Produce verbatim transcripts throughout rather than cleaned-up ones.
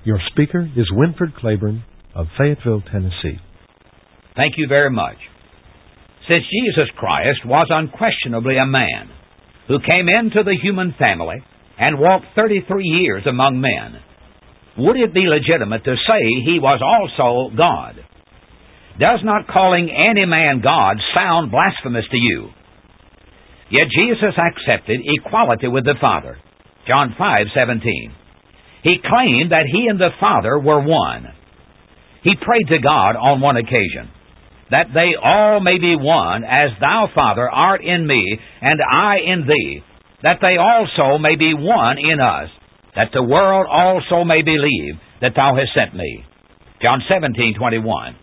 Your speaker is Winford Claiborne of Fayetteville, Tennessee. Thank you very much. Since Jesus Christ was unquestionably a man who came into the human family and walked thirty-three years among men, would it be legitimate to say he was also God? Does not calling any man God sound blasphemous to you? Yet Jesus accepted equality with the Father. John five seventeen. He claimed that he and the Father were one. He prayed to God on one occasion, that they all may be one, as thou, Father, art in me, and I in thee, that they also may be one in us, that the world also may believe that thou hast sent me. John seventeen twenty-one.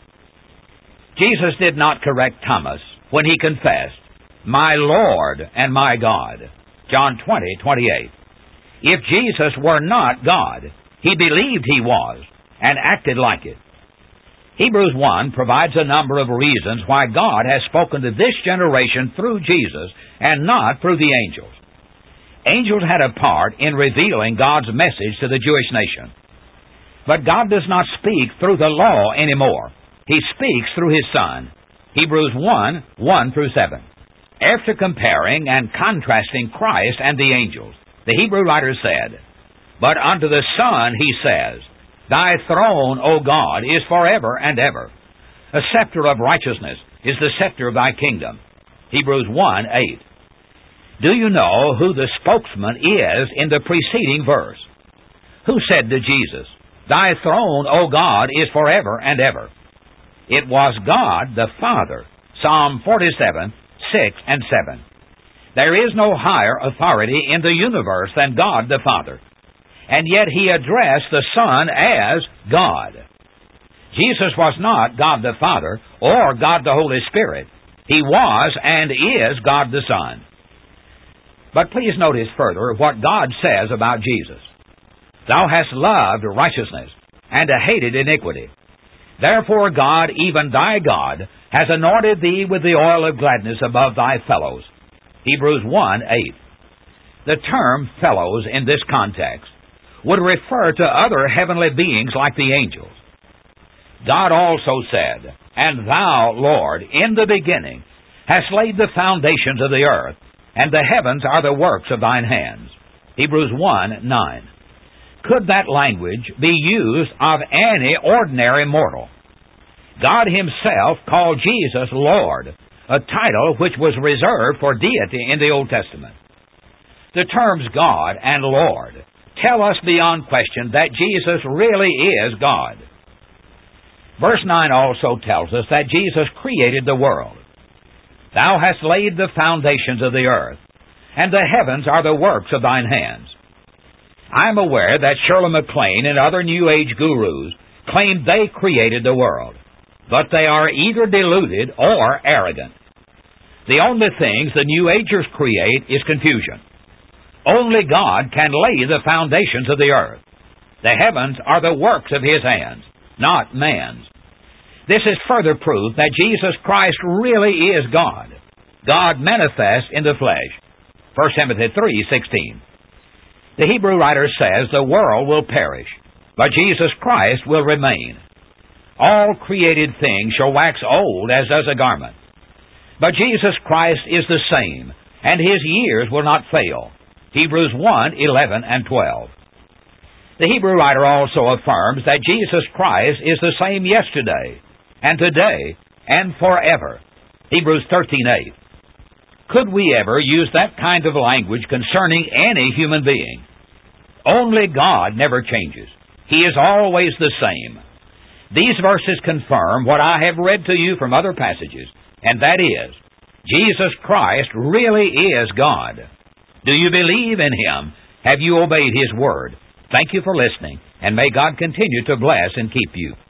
Jesus did not correct Thomas when he confessed, my Lord and my God. John twenty twenty-eight. If Jesus were not God, he believed he was, and acted like it. Hebrews one provides a number of reasons why God has spoken to this generation through Jesus and not through the angels. Angels had a part in revealing God's message to the Jewish nation. But God does not speak through the law anymore. He speaks through His Son. Hebrews one, one through seven. After comparing and contrasting Christ and the angels, the Hebrew writer said, but unto the Son he says, thy throne, O God, is forever and ever. A scepter of righteousness is the scepter of thy kingdom. Hebrews one, eight. Do you know who the spokesman is in the preceding verse? Who said to Jesus, thy throne, O God, is forever and ever? It was God the Father. Psalm forty-seven, six and seven. There is no higher authority in the universe than God the Father, and yet He addressed the Son as God. Jesus was not God the Father or God the Holy Spirit. He was and is God the Son. But please notice further what God says about Jesus. Thou hast loved righteousness and hated iniquity. Therefore God, even thy God, has anointed thee with the oil of gladness above thy fellows. Hebrews one, eight. The term fellows in this context would refer to other heavenly beings like the angels. God also said, and thou, Lord, in the beginning, hast laid the foundations of the earth, and the heavens are the works of thine hands. Hebrews one, nine. Could that language be used of any ordinary mortal? God Himself called Jesus Lord, a title which was reserved for deity in the Old Testament. The terms God and Lord tell us beyond question that Jesus really is God. Verse nine also tells us that Jesus created the world. Thou hast laid the foundations of the earth, and the heavens are the works of thine hands. I am aware that Shirley MacLaine and other New Age gurus claim they created the world, but they are either deluded or arrogant. The only things the New Agers create is confusion. Only God can lay the foundations of the earth. The heavens are the works of His hands, not man's. This is further proof that Jesus Christ really is God, God manifest in the flesh. First Timothy three, sixteen. The Hebrew writer says the world will perish, but Jesus Christ will remain. All created things shall wax old as does a garment. But Jesus Christ is the same, and His years will not fail. Hebrews one, eleven and twelve. The Hebrew writer also affirms that Jesus Christ is the same yesterday, and today, and forever. Hebrews thirteen, eight. Could we ever use that kind of language concerning any human being? Only God never changes. He is always the same. These verses confirm what I have read to you from other passages, and that is, Jesus Christ really is God. Do you believe in Him? Have you obeyed His Word? Thank you for listening, and may God continue to bless and keep you.